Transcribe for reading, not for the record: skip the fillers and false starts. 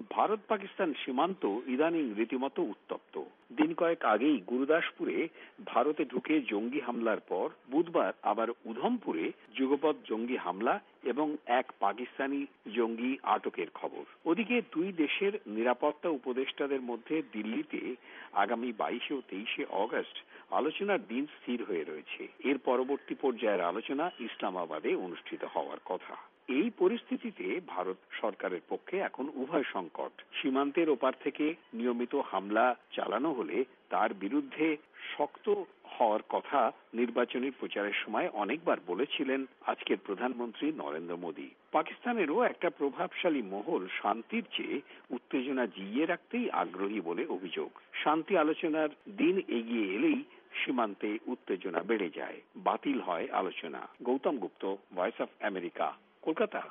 ভারত পাকিস্তান সীমান্ত ইদানিং রীতিমতো উত্তপ্ত। দিন কয়েক আগেই গুরুদাসপুরে ভারতে ঢুকে জঙ্গি হামলার পর বুধবার আবার উধমপুরে যুগপৎ জঙ্গি হামলা এবং এক পাকিস্তানি জঙ্গি আটকের খবর। ওদিকে দুই দেশের নিরাপত্তা উপদেষ্টাদের মধ্যে দিল্লিতে আগামী 22 ও 23 অগস্ট আলোচনার দিন স্থির হয়ে রয়েছে। এর পরবর্তী পর্যায়ের আলোচনা ইসলামাবাদে অনুষ্ঠিত হওয়ার কথা। এই পরিস্থিতিতে ভারত সরকারের পক্ষে এখন উভয় সংকট। সীমান্তের ওপার থেকে নিয়মিত হামলা চালানো হলে তার বিরুদ্ধে শক্ত হওয়ার কথা নির্বাচনী প্রচারের সময় অনেকবার বলেছিলেন আজকের প্রধানমন্ত্রী নরেন্দ্র মোদী। পাকিস্তানেরও একটা প্রভাবশালী মহল শান্তির চেয়ে উত্তেজনা জিইয়ে রাখতেই আগ্রহী বলে অভিযোগ। শান্তি আলোচনার দিন এগিয়ে এলেই সীমান্তে উত্তেজনা বেড়ে যায়, বাতিল হয় আলোচনা। Gautam Gupta, voice of America, Kolkata.